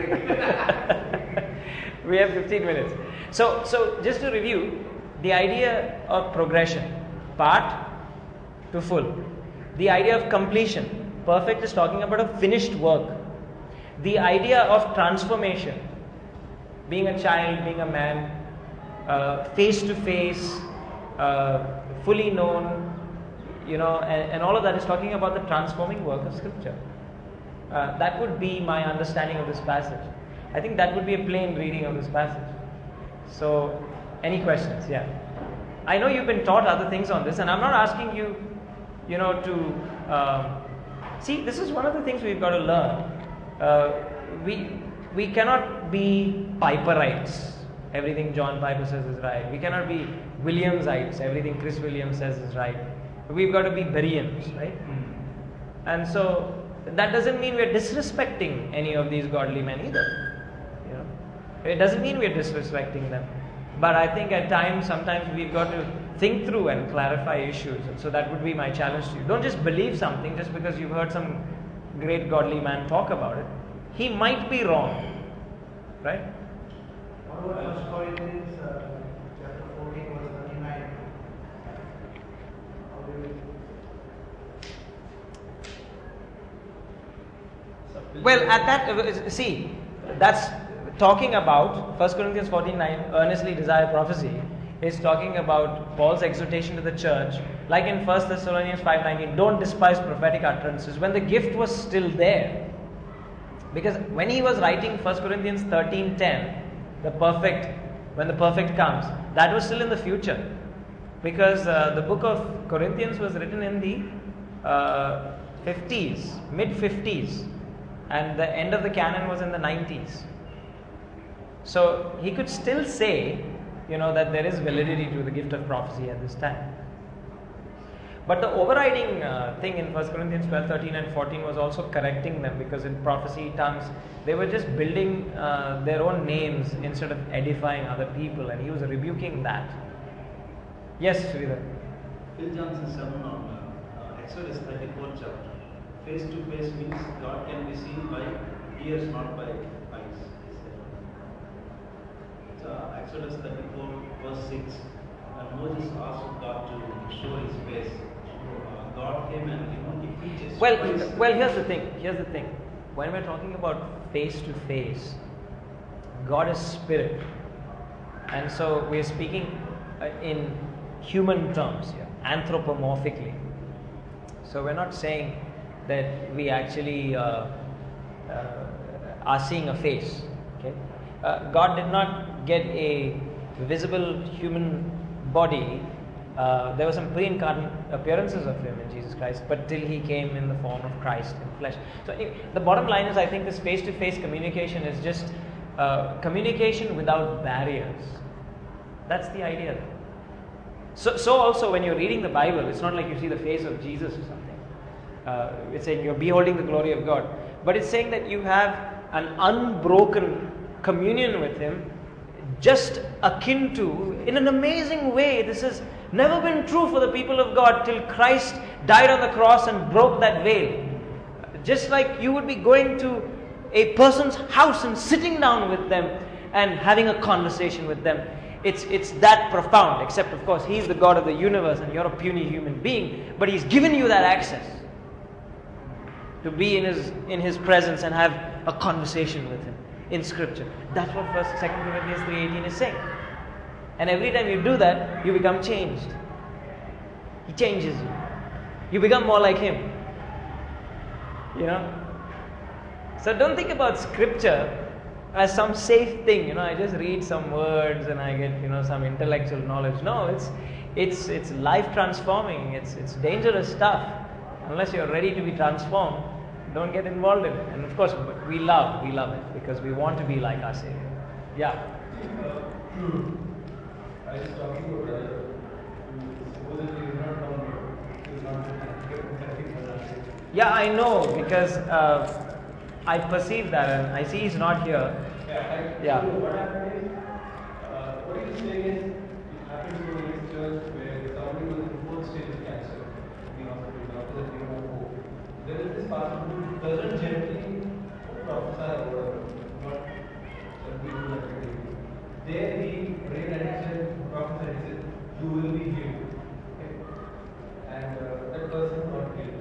We have fifteen minutes. So, so just to review, the idea of progression, part to full. The idea of completion, perfect is talking about a finished work. The idea of transformation, being a child, being a man, uh, face to face, uh, fully known, you know, and, and all of that is talking about the transforming work of Scripture. Uh, that would be my understanding of this passage. I think that would be a plain reading of this passage. So, any questions? Yeah. I know you've been taught other things on this, and I'm not asking you, you know, to um, see. This is one of the things we've got to learn. Uh, we we cannot be Piperites. Everything John Piper says is right. We cannot be Williamsites. Everything Chris Williams says is right. We've got to be Bereans, right? And so that doesn't mean we're disrespecting any of these godly men either. You know, it doesn't mean we're disrespecting them. But I think at times, sometimes we've got to think through and clarify issues. And so that would be my challenge to you. Don't just believe something just because you've heard some great godly man talk about it. He might be wrong, right? What about First Corinthians uh, chapter fourteen, verse thirty-nine? How do you... Well, at that, uh, see, that's talking about First Corinthians fourteen nine, earnestly desire prophecy, is talking about Paul's exhortation to the church, like in First Thessalonians five nineteen, don't despise prophetic utterances, when the gift was still there. Because when he was writing First Corinthians thirteen ten, the perfect, when the perfect comes, that was still in the future. Because uh, the book of Corinthians was written in the uh, fifties, mid fifties, and the end of the canon was in the nineties. So he could still say, you know, that there is validity to the gift of prophecy at this time. But the overriding uh, thing in First Corinthians twelve, thirteen and fourteen was also correcting them, because in prophecy tongues, they were just building uh, their own names instead of edifying other people, and he was rebuking that. Yes, Sridhar. Phil Johnson's sermon on uh, uh, Exodus thirty-four chapter. Face to face means God can be seen by ears, not by eyes. Uh, Exodus thirty-four verse six, and Moses asked God to show his face. Uh, God came and he only preaches. Well, well, here's the thing. Here's the thing. When we're talking about face to face, God is spirit, and so we're speaking uh, in human terms here, anthropomorphically. So we're not saying that we actually uh, uh, are seeing a face. Okay, uh, God did not get a visible human body. Uh, there were some pre-incarnate appearances of Him in Jesus Christ, but till He came in the form of Christ in flesh. So anyway, the bottom line is, I think this face-to-face communication is just uh, communication without barriers. That's the idea. So, so also when you're reading the Bible, it's not like you see the face of Jesus or something. Uh, it's saying you're beholding the glory of God, but it's saying that you have an unbroken communion with Him, just akin to, in an amazing way. This has never been true for the people of God till Christ died on the cross and broke that veil. Just like you would be going to a person's house and sitting down with them and having a conversation with them. It's, it's that profound, except of course He's the God of the universe and you're a puny human being, but He's given you that access to be in His, in His presence and have a conversation with Him in Scripture. That's what First, Second Corinthians three eighteen is saying. And every time you do that, you become changed. He changes you. You become more like Him. You know? So don't think about Scripture as some safe thing. You know, I just read some words and I get, you know, some intellectual knowledge. No, it's it's it's life transforming. It's it's dangerous stuff. Unless you're ready to be transformed, don't get involved in it. And of course, we love we love it because we want to be like our Savior. Yeah. I was talking to a brother who supposedly is not from here. He is not from Yeah, I know because uh, I perceive that and I see he's not here. Yeah. I, Yeah. So what happened is, uh, what he was saying is, it happened to his church where somebody was in fourth stage of cancer. The hospital doctor said, "You have hope." There is this pastor who doesn't gently prophesy or whatever, not some people like that. There he prayed and he said, prophesied, he said, "You will be healed." Okay? And uh, that person got healed.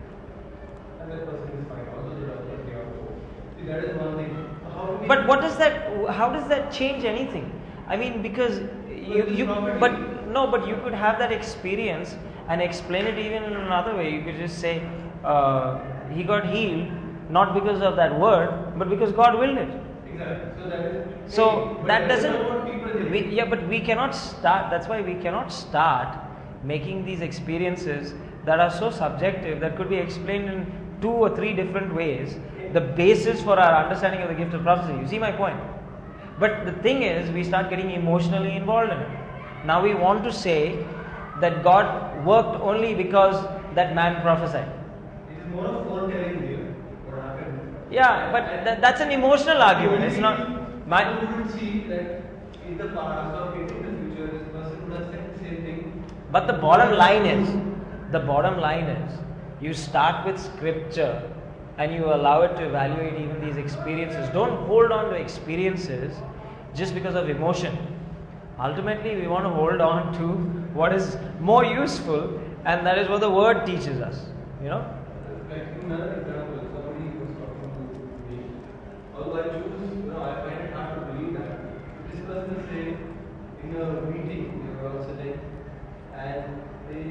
And that person is fine. Also the doctor gave up hope. See, that is one thing. How do we But what does that? How does that change anything? I mean, because you, you but no, but you could have that experience and explain it even in another way. You could just say uh, he got healed not because of that word, but because God willed it. Exactly. So that is. So but that is not what doesn't. people We, think. yeah, but we cannot start. That's why we cannot start making these experiences that are so subjective that could be explained in two or three different ways. The basis for our understanding of the gift of prophecy. You see my point? But the thing is, we start getting emotionally involved in it. Now we want to say that God worked only because that man prophesied. It is more of foretelling here. What happened? Yeah, but th- that's an emotional argument. It's not my. You would see that in the past or maybe in the future, this person would have said the same thing. But the bottom line is, the bottom line is, you start with scripture and you allow it to evaluate even these experiences. Don't hold on to experiences just because of emotion. Ultimately, we want to hold on to what is more useful, and that is what the word teaches us. You know? Like another example, somebody was talking to me. Although I choose, you know, I find it hard to believe that. This person is saying in a meeting, they were all sitting, and they,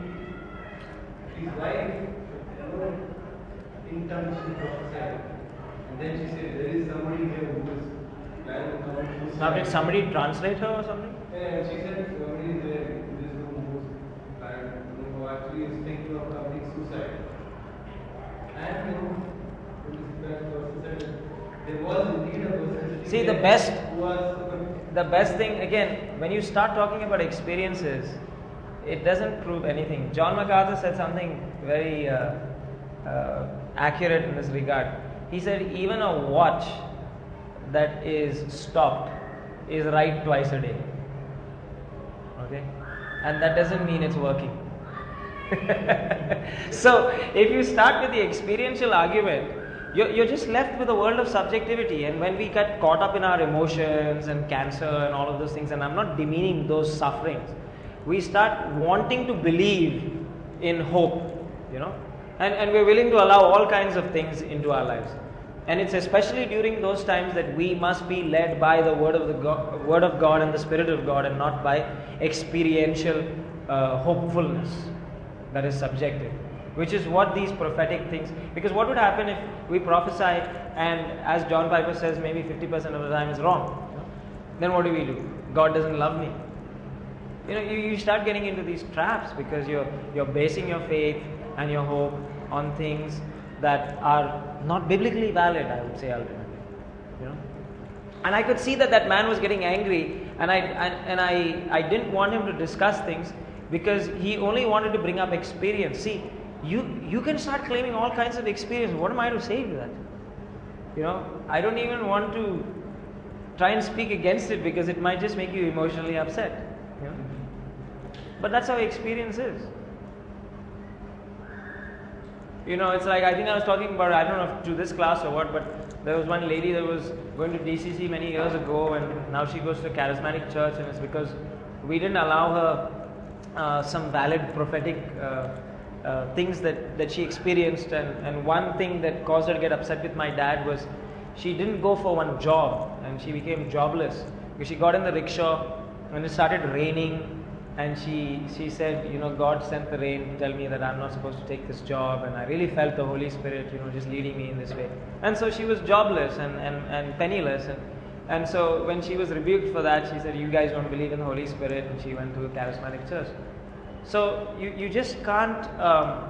he, his wife, you know, in tongues she prophesied. And then she said, there is somebody here who is planning to commit suicide. Now, did somebody translate her or something? Yeah, and she said somebody is there in this room who is planning, who actually is thinking of committing suicide. And you know, that person said there was indeed a person. See, the there best- who was The best thing, again, when you start talking about experiences, it doesn't prove anything. John MacArthur said something very uh, uh, accurate in this regard. He said, even a watch that is stopped is right twice a day. Okay? And that doesn't mean it's working. So, if you start with the experiential argument, you're, you're just left with a world of subjectivity. And when we get caught up in our emotions and cancer and all of those things, and I'm not demeaning those sufferings, we start wanting to believe in hope, you know, and, and we're willing to allow all kinds of things into our lives. And it's especially during those times that we must be led by the word of the God, word of God and the Spirit of God, and not by experiential uh, hopefulness that is subjective, which is what these prophetic things. Because what would happen if we prophesy and, as John Piper says, maybe fifty percent of the time is wrong? You know? Then what do we do? God doesn't love me. You know, you, you start getting into these traps because you're you're basing your faith and your hope on things that are not biblically valid, I would say, ultimately. You know? And I could see that that man was getting angry, and I and, and I, I didn't want him to discuss things because he only wanted to bring up experience. See, you you can start claiming all kinds of experience. What am I to say to that? You know, I don't even want to try and speak against it because it might just make you emotionally upset. You know? But that's how experience is. You know, it's like, I think I was talking about, I don't know if to this class or what, but there was one lady that was going to D C C many years ago, and now she goes to a charismatic church, and it's because we didn't allow her uh, some valid prophetic uh, uh, things that, that she experienced. And, and one thing that caused her to get upset with my dad was she didn't go for one job, and she became jobless because she got in the rickshaw when it started raining, and she she said, you know, God sent the rain to tell me that I'm not supposed to take this job, and I really felt the Holy Spirit, you know, just leading me in this way. And so she was jobless and, and, and penniless, and and so when she was rebuked for that, she said, you guys don't believe in the Holy Spirit, and she went to a charismatic church. So you, you just can't um,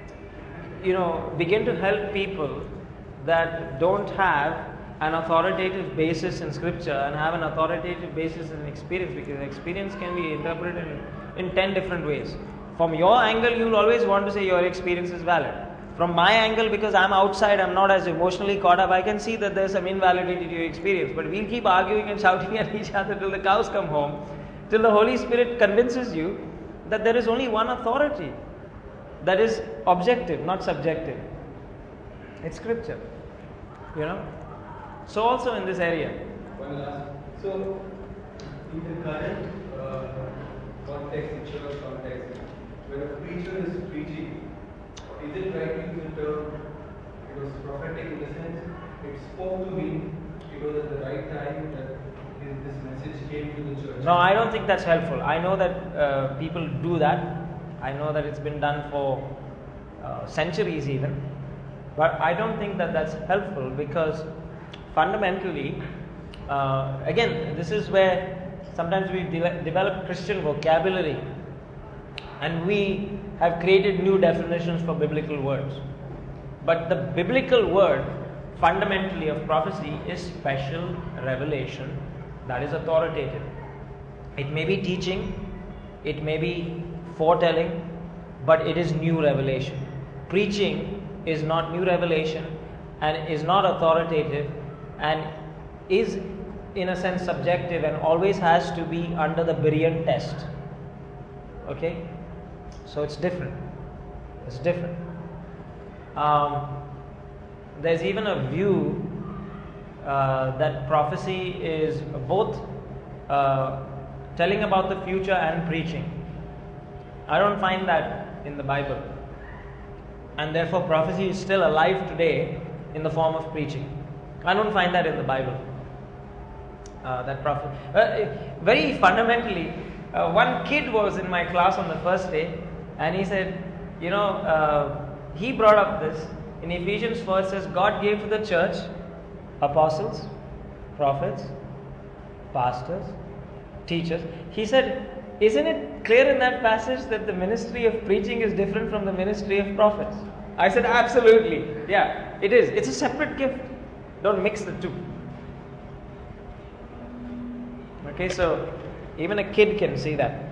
you know, begin to help people that don't have an authoritative basis in scripture and have an authoritative basis in experience, because experience can be interpreted in, in ten different ways. From your angle, you will always want to say your experience is valid. From my angle, because I'm outside, I'm not as emotionally caught up, I can see that there's some invalidity to your experience. But we'll keep arguing and shouting at each other till the cows come home, till the Holy Spirit convinces you that there is only one authority that is objective, not subjective. It's scripture, you know. So also in this area. One last. So, in the current uh, context, in church context, when a preacher is preaching, is it right to use the term, it was prophetic in the sense, it spoke to me, it was at the right time that this, this message came to the church? No, I don't think that's helpful. I know that uh, people do that. I know that it's been done for uh, centuries even. But I don't think that that's helpful, because fundamentally, uh, again, this is where sometimes we de- develop Christian vocabulary and we have created new definitions for biblical words. But the biblical word fundamentally of prophecy is special revelation that is authoritative. It may be teaching, it may be foretelling, but it is new revelation. Preaching is not new revelation and is not authoritative and is in a sense subjective and always has to be under the Berean test. Okay? So it's different. It's different. Um, there's even a view uh, that prophecy is both uh, telling about the future and preaching. I don't find that in the Bible. And therefore prophecy is still alive today in the form of preaching. I don't find that in the Bible. Uh, that prophet. Uh, very fundamentally, uh, one kid was in my class on the first day, and he said, you know, uh, he brought up this. In Ephesians four it says, God gave to the church apostles, prophets, pastors, teachers. He said, isn't it clear in that passage that the ministry of preaching is different from the ministry of prophets? I said, absolutely. Yeah, it is. It's a separate gift. Don't mix the two. Okay, so even a kid can see that.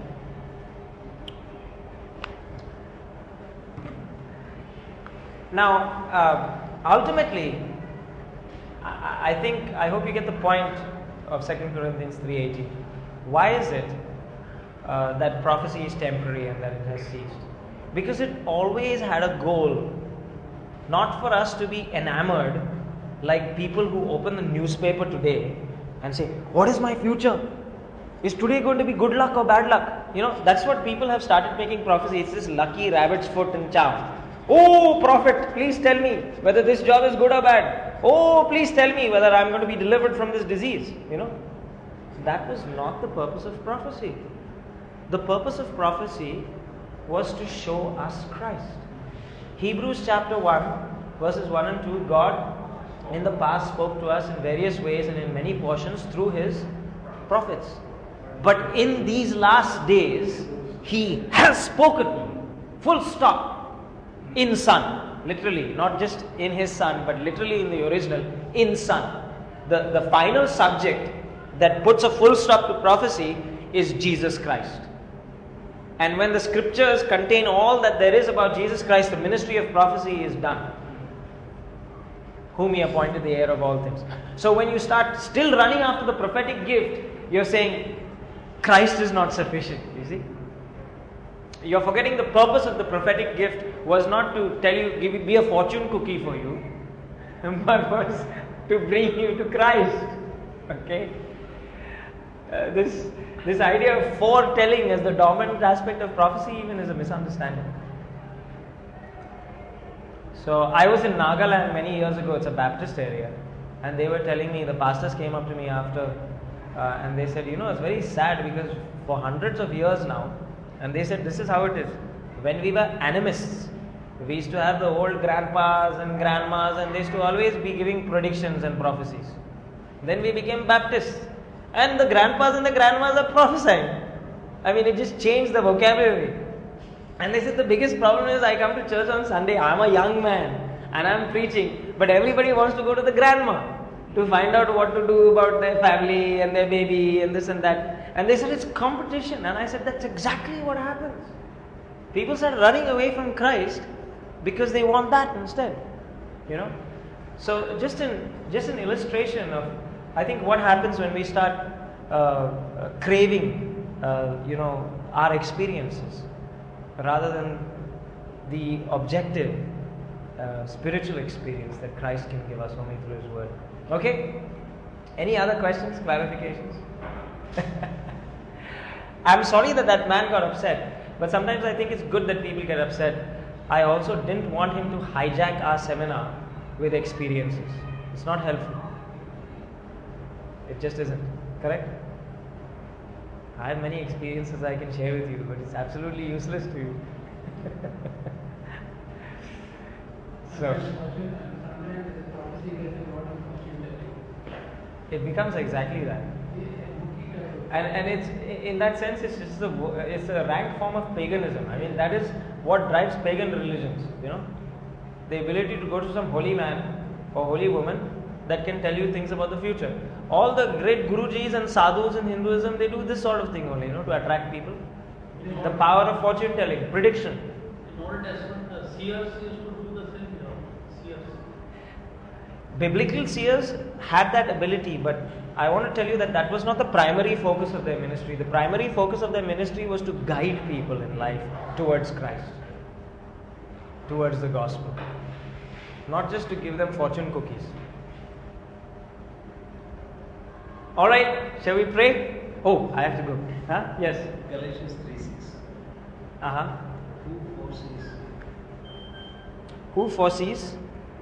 Now, uh, ultimately, I, I think, I hope you get the point of Second Corinthians three eighteen. Why is it uh, that prophecy is temporary and that it has ceased? Because it always had a goal, not for us to be enamored like people who open the newspaper today and say, what is my future? Is today going to be good luck or bad luck? You know, that's what people have started making prophecy. It's this lucky rabbit's foot and charm. Oh, prophet, please tell me whether this job is good or bad. Oh, please tell me whether I'm going to be delivered from this disease. You know, that was not the purpose of prophecy. The purpose of prophecy was to show us Christ. Hebrews chapter one, verses one and two, God in the past spoke to us in various ways and in many portions through His prophets. But in these last days, He has spoken, full stop, in Son. Literally, not just in His Son, but literally in the original, in Son. The, the final subject that puts a full stop to prophecy is Jesus Christ. And when the scriptures contain all that there is about Jesus Christ, the ministry of prophecy is done. Whom He appointed the heir of all things. So when you start still running after the prophetic gift, you're saying Christ is not sufficient, you see. You're forgetting the purpose of the prophetic gift was not to tell you, give, be a fortune cookie for you, but was to bring you to Christ. Okay? Uh, this this idea of foretelling as the dominant aspect of prophecy even is a misunderstanding. So I was in Nagaland many years ago. It's a Baptist area, and they were telling me, the pastors came up to me after uh, and they said, you know, it's very sad because for hundreds of years now, and they said this is how it is. When we were animists, we used to have the old grandpas and grandmas, and they used to always be giving predictions and prophecies. Then we became Baptists, and the grandpas and the grandmas are prophesying. I mean, it just changed the vocabulary. And they said the biggest problem is I come to church on Sunday, I'm a young man and I'm preaching, but everybody wants to go to the grandma to find out what to do about their family and their baby and this and that. And they said it's competition, and I said that's exactly what happens. People start running away from Christ because they want that instead, you know. So just an just an illustration of, I think, what happens when we start uh, uh, craving, uh, you know, our experiences rather than the objective uh, spiritual experience that Christ can give us only through His Word. Okay? Any other questions, clarifications? I'm sorry that that man got upset, but sometimes I think it's good that people get upset. I also didn't want him to hijack our seminar with experiences. It's not helpful. It just isn't. Correct? I have many experiences I can share with you, but it's absolutely useless to you. So, it becomes exactly that. And and it's, in that sense, it's just a, it's a rank form of paganism. I mean, that is what drives pagan religions, you know. The ability to go to some holy man or holy woman that can tell you things about the future. All the great Gurujis and sadhus in Hinduism, they do this sort of thing only, you know, to attract people. The power of fortune telling, prediction. In Old Testament, the seers used to do the same, you know, seers. Biblical seers had that ability, but I want to tell you that that was not the primary focus of their ministry. The primary focus of their ministry was to guide people in life towards Christ, towards the gospel, not just to give them fortune cookies. Alright, shall we pray? Oh, I have to go. Huh? Yes. Galatians three six. Uh-huh. Who foresees? Who foresees?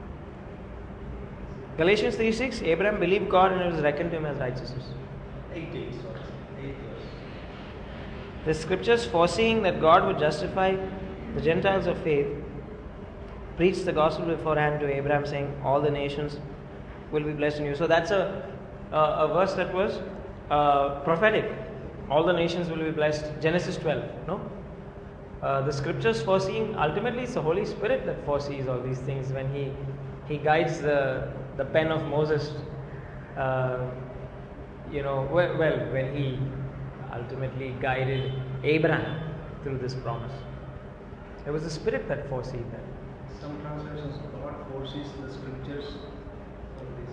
Galatians three six, Abraham believed God and it was reckoned to him as righteousness. Eight days, sorry. Eight years. The scriptures foreseeing that God would justify the Gentiles of faith preached the gospel beforehand to Abraham, saying, all the nations will be blessed in you. So that's a uh, a verse that was uh, prophetic. All the nations will be blessed. Genesis twelve, no? Uh, the scriptures foreseeing, ultimately it's the Holy Spirit that foresees all these things when He He guides the the pen of Moses. Uh, you know, well, well, when He ultimately guided Abraham through this promise, it was the Spirit that foresees that. Some translations, God foresees the scriptures for this.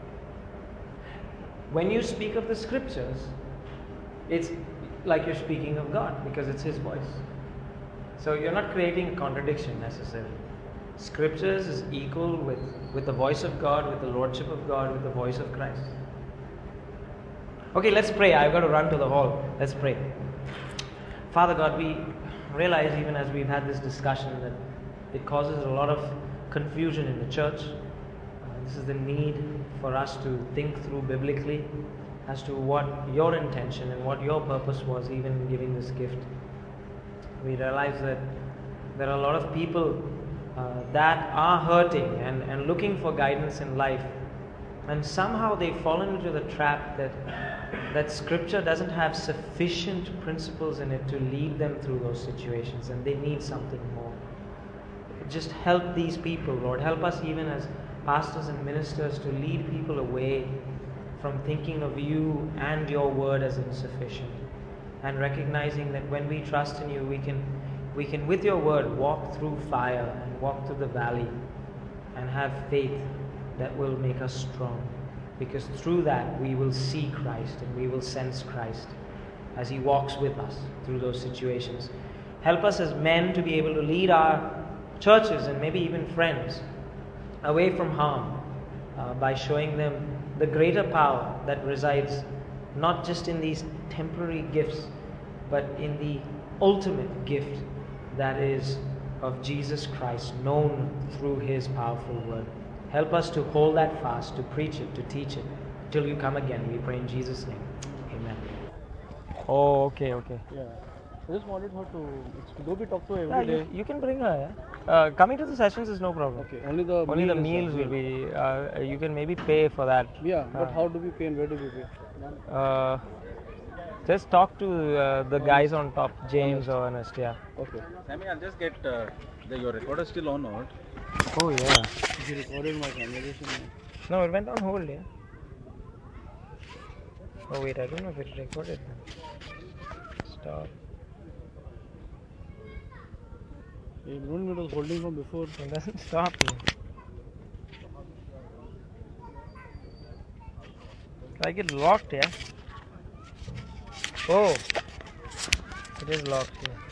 When you speak of the scriptures, it's like you're speaking of God because it's His voice. So you're not creating contradiction necessarily. Scriptures is equal with, with the voice of God, with the Lordship of God, with the voice of Christ. Okay, let's pray. I've got to run to the hall. Let's pray. Father God, we realize even as we've had this discussion that it causes a lot of confusion in the church. Uh, this is the need for us to think through biblically as to what your intention and what your purpose was even in giving this gift. We realize that there are a lot of people uh, that are hurting and, and looking for guidance in life, and somehow they've fallen into the trap that that scripture doesn't have sufficient principles in it to lead them through those situations, and they need something more. Just help these people, Lord. Help us even as pastors and ministers to lead people away from thinking of you and your word as insufficient, and recognizing that when we trust in you, we can we can with your word walk through fire and walk through the valley and have faith that will make us strong, because through that we will see Christ and we will sense Christ as He walks with us through those situations. Help us as men to be able to lead our churches and maybe even friends away from harm uh, by showing them the greater power that resides not just in these temporary gifts, but in the ultimate gift that is of Jesus Christ, known through His powerful word. Help us to hold that fast, to preach it, to teach it, till you come again. We pray in Jesus' name. Amen. Oh, okay, okay. Yeah. I just wanted her to. It's do we talk to her Yeah, every you, day? you can bring her. Yeah? Uh, coming to the sessions is no problem. Okay. Only the Only the meal meals is will be. Uh, you can maybe pay for that. Yeah, but Uh, how do we pay and where do we pay? Uh, just talk to uh, the guys on top, James or Ernest. Yeah. Okay. Sammy, I'll just get uh, the, your recorder still on or? Oh yeah. You recorded my conversation. No, it went on hold. Yeah. Oh wait, I don't know if it recorded. Stop. You don't know it was holding from before. It doesn't stop. Yeah. Like it locked, yeah. Oh, it is locked here.